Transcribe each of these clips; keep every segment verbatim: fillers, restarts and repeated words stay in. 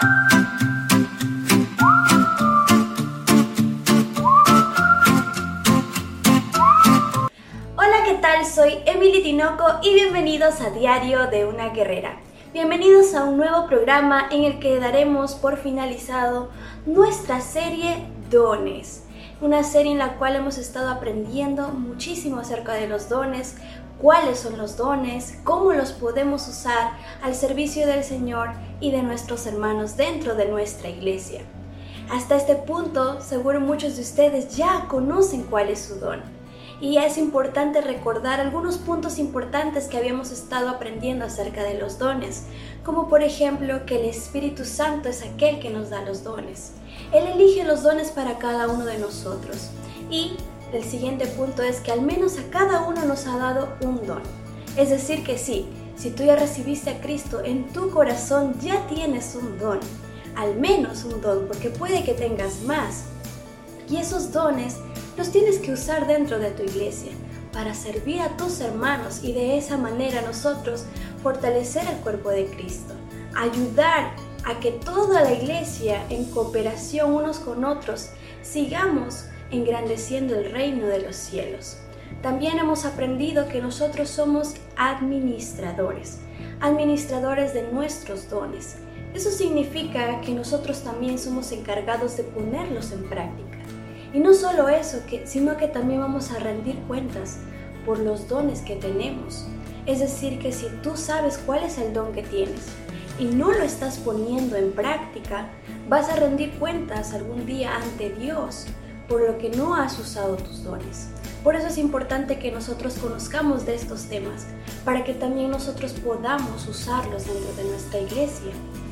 Hola, ¿qué tal? Soy Emily Tinoco y bienvenidos a Diario de una Guerrera. Bienvenidos a un nuevo programa en el que daremos por finalizado nuestra serie Dones. Una serie en la cual hemos estado aprendiendo muchísimo acerca de los dones, cuáles son los dones, cómo los podemos usar al servicio del Señor y de nuestros hermanos dentro de nuestra iglesia. Hasta este punto, seguro muchos de ustedes ya conocen cuál es su don. Y es importante recordar algunos puntos importantes que habíamos estado aprendiendo acerca de los dones, como por ejemplo que el Espíritu Santo es aquel que nos da los dones. Él elige los dones para cada uno de nosotros. Y el siguiente punto es que al menos a cada uno nos ha dado un don. Es decir que sí, si tú ya recibiste a Cristo en tu corazón, ya tienes un don. Al menos un don, porque puede que tengas más. Y esos dones los tienes que usar dentro de tu iglesia para servir a tus hermanos y de esa manera nosotros fortalecer el cuerpo de Cristo, ayudar a que toda la iglesia en cooperación unos con otros sigamos engrandeciendo el reino de los cielos. También hemos aprendido que nosotros somos administradores, administradores de nuestros dones. Eso significa que nosotros también somos encargados de ponerlos en práctica. Y no solo eso, que, sino que también vamos a rendir cuentas por los dones que tenemos. Es decir, que si tú sabes cuál es el don que tienes y no lo estás poniendo en práctica, vas a rendir cuentas algún día ante Dios por lo que no has usado tus dones. Por eso es importante que nosotros conozcamos de estos temas, para que también nosotros podamos usarlos dentro de nuestra iglesia.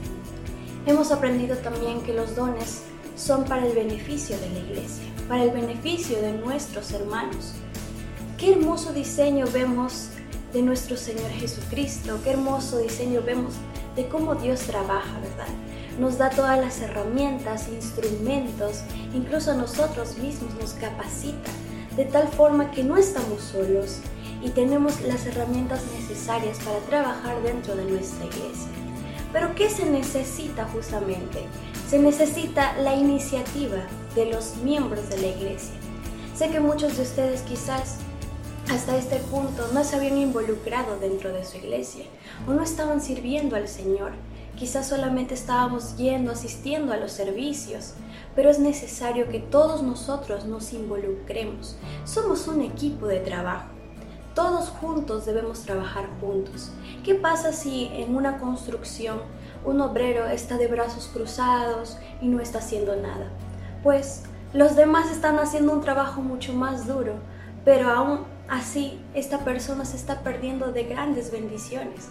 Hemos aprendido también que los dones son para el beneficio de la iglesia, para el beneficio de nuestros hermanos. Qué hermoso diseño vemos de nuestro Señor Jesucristo, qué hermoso diseño vemos de cómo Dios trabaja, ¿verdad? Nos da todas las herramientas, instrumentos, incluso a nosotros mismos nos capacita, de tal forma que no estamos solos y tenemos las herramientas necesarias para trabajar dentro de nuestra iglesia. Pero ¿qué se necesita justamente? Se necesita la iniciativa de los miembros de la iglesia. Sé que muchos de ustedes quizás hasta este punto no se habían involucrado dentro de su iglesia o no estaban sirviendo al Señor. Quizás solamente estábamos yendo, asistiendo a los servicios, pero es necesario que todos nosotros nos involucremos. Somos un equipo de trabajo. Todos juntos debemos trabajar juntos. ¿Qué pasa si en una construcción un obrero está de brazos cruzados y no está haciendo nada? Pues los demás están haciendo un trabajo mucho más duro, pero aún así esta persona se está perdiendo de grandes bendiciones.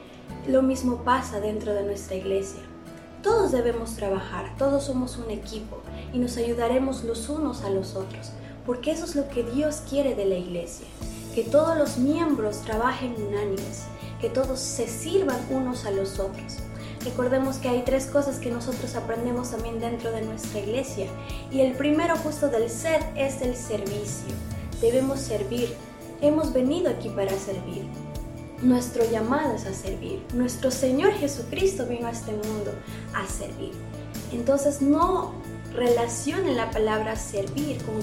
Lo mismo pasa dentro de nuestra iglesia. Todos debemos trabajar, todos somos un equipo y nos ayudaremos los unos a los otros, porque eso es lo que Dios quiere de la iglesia. Que todos los miembros trabajen unánimes, que todos se sirvan unos a los otros. Recordemos que hay tres cosas que nosotros aprendemos también dentro de nuestra iglesia, y el primero justo del set es el servicio. Debemos servir, hemos venido aquí para servir. Nuestro llamado es a servir. Nuestro Señor Jesucristo vino a este mundo a servir. Entonces no relacionen la palabra servir con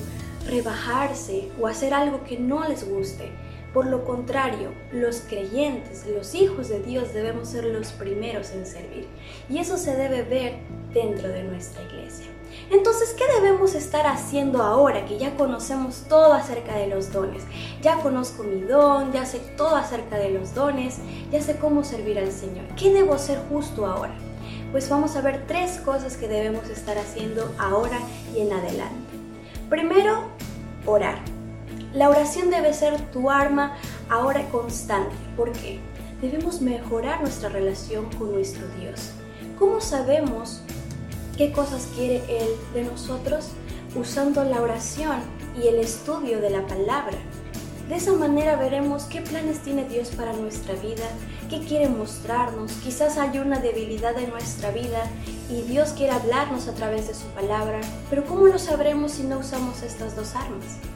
rebajarse o hacer algo que no les guste. Por lo contrario, los creyentes, los hijos de Dios debemos ser los primeros en servir. Y eso se debe ver dentro de nuestra iglesia. Entonces, ¿qué debemos estar haciendo ahora que ya conocemos todo acerca de los dones? Ya conozco mi don, ya sé todo acerca de los dones, ya sé cómo servir al Señor. ¿Qué debo hacer justo ahora? Pues vamos a ver tres cosas que debemos estar haciendo ahora y en adelante. Primero, orar. La oración debe ser tu arma ahora constante. ¿Por qué? Debemos mejorar nuestra relación con nuestro Dios. ¿Cómo sabemos qué cosas quiere Él de nosotros? Usando la oración y el estudio de la palabra. De esa manera veremos qué planes tiene Dios para nuestra vida, qué quiere mostrarnos. Quizás hay una debilidad en nuestra vida y Dios quiere hablarnos a través de su palabra, pero ¿cómo lo sabremos si no usamos estas dos armas?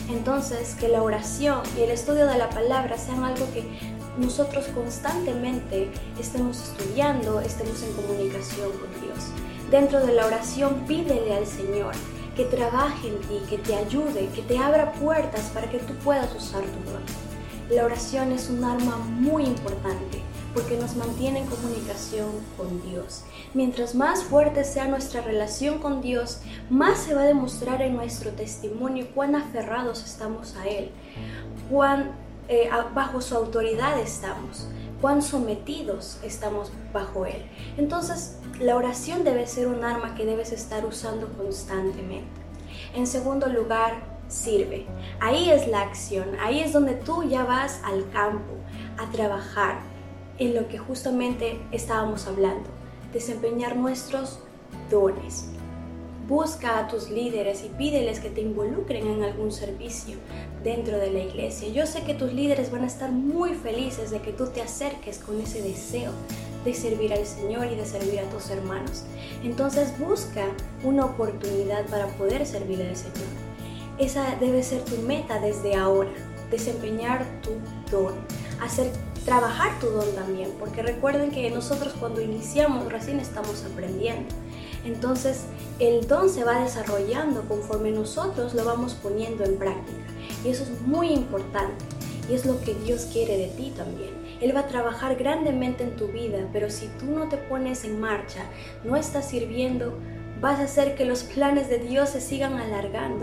Entonces, que la oración y el estudio de la palabra sean algo que nosotros constantemente estemos estudiando, estemos en comunicación con Dios. Dentro de la oración, pídele al Señor que trabaje en ti, que te ayude, que te abra puertas para que tú puedas usar tu don. La oración es un arma muy importante porque nos mantiene en comunicación con Dios. Mientras más fuerte sea nuestra relación con Dios, más se va a demostrar en nuestro testimonio cuán aferrados estamos a Él, cuán eh, bajo su autoridad estamos, cuán sometidos estamos bajo Él. Entonces, la oración debe ser un arma que debes estar usando constantemente. En segundo lugar, sirve. Ahí es la acción, ahí es donde tú ya vas al campo a trabajar en lo que justamente estábamos hablando, desempeñar nuestros dones. Busca a tus líderes y pídeles que te involucren en algún servicio dentro de la iglesia. Yo sé que tus líderes van a estar muy felices de que tú te acerques con ese deseo de servir al Señor y de servir a tus hermanos. Entonces busca una oportunidad para poder servir al Señor. Esa debe ser tu meta desde ahora, desempeñar tu don, hacer trabajar tu don también, porque recuerden que nosotros cuando iniciamos recién estamos aprendiendo. Entonces el don se va desarrollando conforme nosotros lo vamos poniendo en práctica, y eso es muy importante y es lo que Dios quiere de ti también. Él va a trabajar grandemente en tu vida, pero si tú no te pones en marcha, no estás sirviendo, vas a hacer que los planes de Dios se sigan alargando.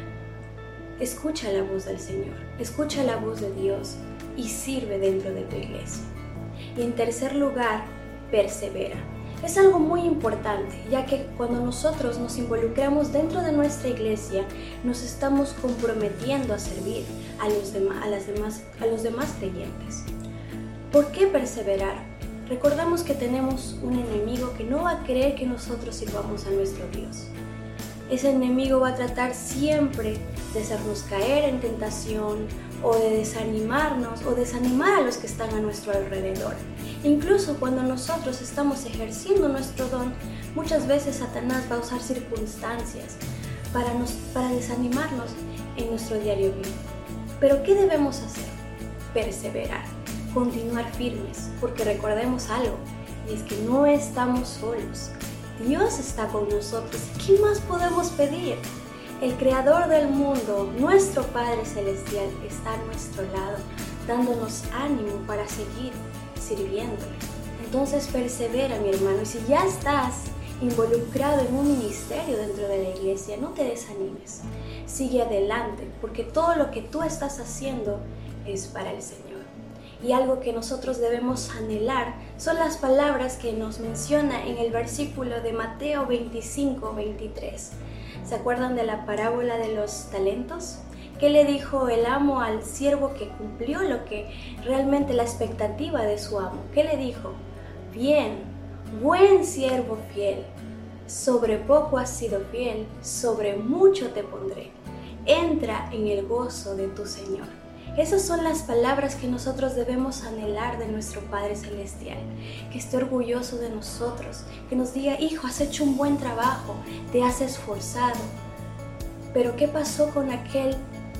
Escucha la voz del Señor, escucha la voz de Dios y sirve dentro de tu iglesia. Y en tercer lugar, persevera. Es algo muy importante, ya que cuando nosotros nos involucramos dentro de nuestra iglesia, nos estamos comprometiendo a servir a los demás, a las demás, a los demás creyentes. ¿Por qué perseverar? Recordemos que tenemos un enemigo que no va a querer que nosotros sirvamos a nuestro Dios. Ese enemigo va a tratar siempre de hacernos caer en tentación o de desanimarnos o desanimar a los que están a nuestro alrededor. Incluso cuando nosotros estamos ejerciendo nuestro don, muchas veces Satanás va a usar circunstancias para, nos, para desanimarnos en nuestro diario vivir. Pero ¿qué debemos hacer? Perseverar, continuar firmes, porque recordemos algo, y es que no estamos solos. Dios está con nosotros. ¿Qué más podemos pedir? El Creador del mundo, nuestro Padre Celestial, está a nuestro lado, dándonos ánimo para seguir sirviéndole. Entonces persevera, mi hermano, y si ya estás involucrado en un ministerio dentro de la iglesia, no te desanimes. Sigue adelante, porque todo lo que tú estás haciendo es para el Señor. Y algo que nosotros debemos anhelar son las palabras que nos menciona en el versículo de Mateo veinticinco, veintitrés. ¿Se acuerdan de la parábola de los talentos? ¿Qué le dijo el amo al siervo que cumplió lo que realmente la expectativa de su amo? ¿Qué le dijo? Bien, buen siervo fiel, sobre poco has sido fiel, sobre mucho te pondré. Entra en el gozo de tu Señor. Esas son las palabras que nosotros debemos anhelar de nuestro Padre Celestial, que esté orgulloso de nosotros, que nos diga, hijo, has hecho un buen trabajo, te has esforzado. Pero ¿qué pasó con aquel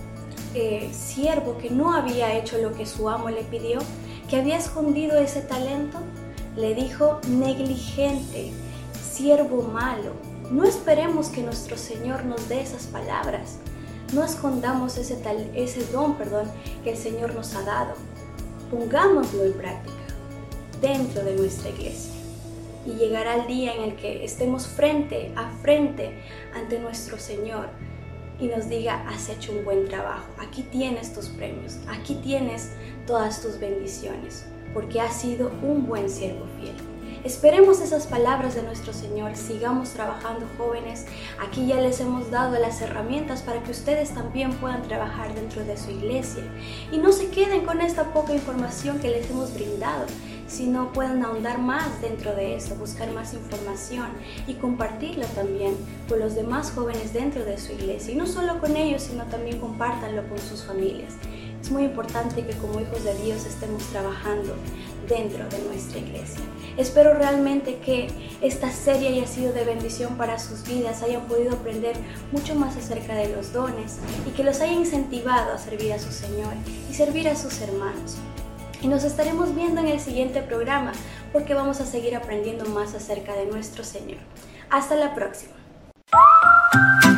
eh, siervo que no había hecho lo que su amo le pidió, que había escondido ese talento? Le dijo, negligente, siervo malo. No esperemos que nuestro Señor nos dé esas palabras. No escondamos ese, tal, ese don perdón, que el Señor nos ha dado. Pongámoslo en práctica dentro de nuestra iglesia. Y llegará el día en el que estemos frente a frente ante nuestro Señor y nos diga, has hecho un buen trabajo. Aquí tienes tus premios, aquí tienes todas tus bendiciones, porque has sido un buen siervo fiel. Esperemos esas palabras de nuestro Señor, sigamos trabajando, jóvenes. Aquí ya les hemos dado las herramientas para que ustedes también puedan trabajar dentro de su iglesia. Y no se queden con esta poca información que les hemos brindado, sino puedan ahondar más dentro de eso, buscar más información y compartirla también con los demás jóvenes dentro de su iglesia. Y no solo con ellos, sino también compártanlo con sus familias. es muy importante que como hijos de Dios estemos trabajando dentro de nuestra iglesia. Espero realmente que esta serie haya sido de bendición para sus vidas, hayan podido aprender mucho más acerca de los dones y que los haya incentivado a servir a su Señor y servir a sus hermanos. Y nos estaremos viendo en el siguiente programa porque vamos a seguir aprendiendo más acerca de nuestro Señor. Hasta la próxima.